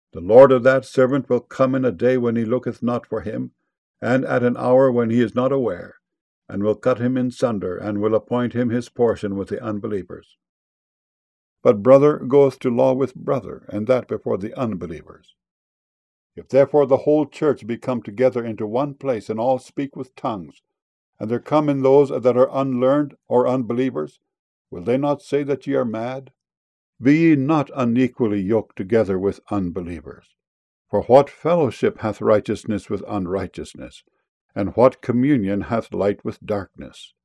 The Lord of that servant will come in a day when he looketh not for him, and at an hour when he is not aware, and will cut him in sunder, and will appoint him his portion with the unbelievers. But brother goeth to law with brother, and that before the unbelievers. If therefore the whole church be come together into one place, and all speak with tongues, and there come in those that are unlearned or unbelievers, will they not say that ye are mad? Be ye not unequally yoked together with unbelievers. For what fellowship hath righteousness with unrighteousness? And what communion hath light with darkness?